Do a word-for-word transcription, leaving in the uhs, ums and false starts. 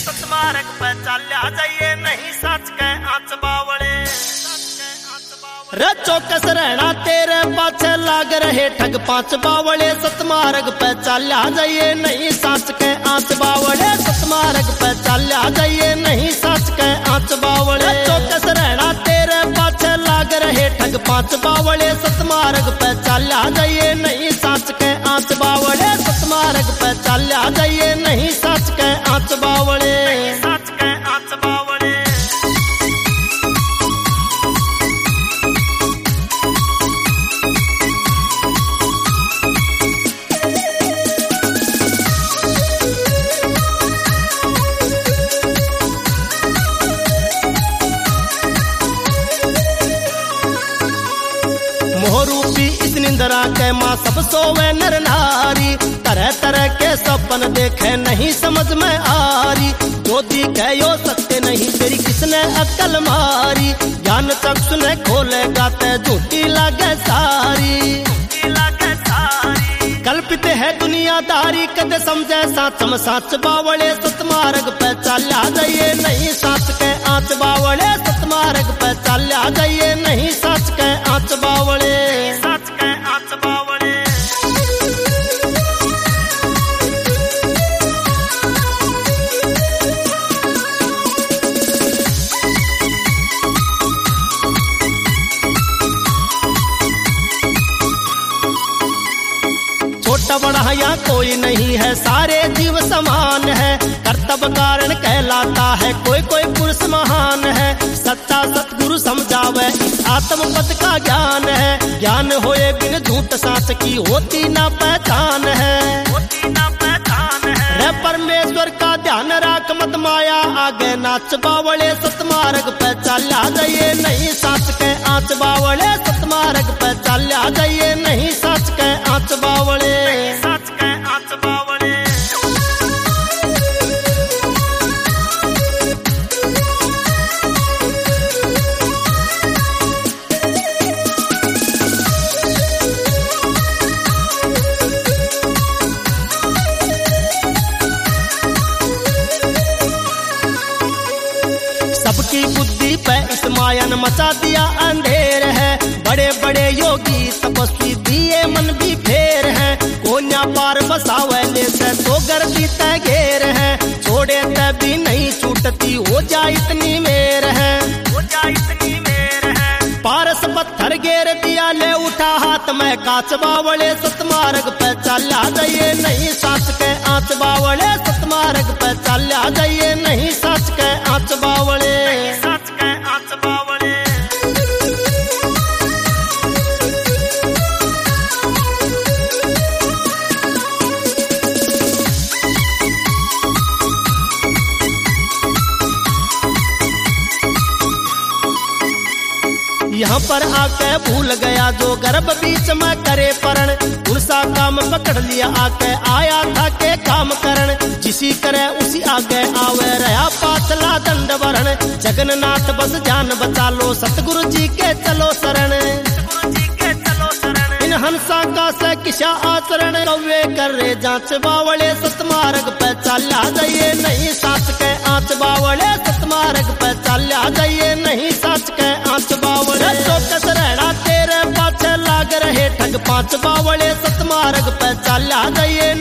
सतमार्ग पे चाल्या जाइए नहीं सच के आंच बावले। रे चौकस रहना तेरे पाछे लाग रहे ठग पांच बावले। सतमार्ग पे चाल्या जाइए नहीं सच के आंच बावले। सतमार्ग पे चाल्या जाइए नहीं सच के आंच बावले। चौकस रहना तेरे पाछे लाग रहे ठग पांच बावले। सतमार्ग पे चाल्या जाइए नहीं सच के आंच बावले। सतमार्ग पे चाल्या जाइए नहीं सच के आंच बावले। सच के आंच बावले। मोहरूपी इस निंदरा के माँ सब सोवे नर नारी। तरह तरह के सपन देखे नहीं समझ में आरी। जो दिखे यो सत्य नहीं तेरी किसने अक्ल मारी। ज्ञान चक्षु ने खोले गाते झूठी लागे सारी। कल्पित है दुनियादारी कदे समझे साचम साच बावले। सतमार्ग पे चाल्या जाइए नहीं सच के आंच बावले। सतमार्ग पे चाल्या जाइए नहीं सच के आंच बावले। सच के आंच बावले। छोटा बड़ा या कोई नहीं है सारे जीव समान है। कर्तव्य कारण कहलाता है कोई कोई पुरुष महान है। सच्चा सतगुरु समझावे आत्म पद का ज्ञान है। ज्ञान होए बिन झूठ साच की होती ना पहचान है। होती ना पहचान है। रे परमेश्वर का ध्यान राख मत माया आगे नाच बावले। सतमार्ग पे चाल्या जाइए नहीं सच के आंच बावले। सतमार्ग पे चाल्या जाइए नहीं सच के आंच बावले। सच के आंच बावले। सबकी बुद्धि पे इस माया ने मचा दिया अंधेर है। बड़े बड़े योगी तपस्वी दिए मन भी फेर है। कोन्या पार बसावले से तो गर्दी तय घेर है। छोड़े तभी नहीं छूटती हो जा इतनी मेर है। हो जा इतनी मेर है। पारस पत्थर घेर दिया ले उठा हाथ में काच बावले। सतमार्ग पे चाल्या जाइए नहीं सच के आंच बावले। सतमार्ग पे चाल्या जाइए नहीं सच के आंच बावले। सच के आंच बावले। यहाँ पर आके भूल गया जो गर्भ बीच में करे परण। उनसा काम पकड़ लिया आके आया था के काम करण। जिसी करे उसी आगे आवे रहा पातला दंड वरण। जगन्नाथ बस जान बचा लो सतगुरु जी के चलो शरण। इन हंसा का से किसा आचरण कौवे कर रे जांच बावले। सतमार्ग पे चाल्या जाइए नहीं सच के आंच बावले। सतमार्ग पे चाल्या जाइए नहीं सच के आंच बावले। चौकस रहना तेरे पाछे लाग रहे ठग पांच बावले। सतमार्ग पे चाल्या जाइए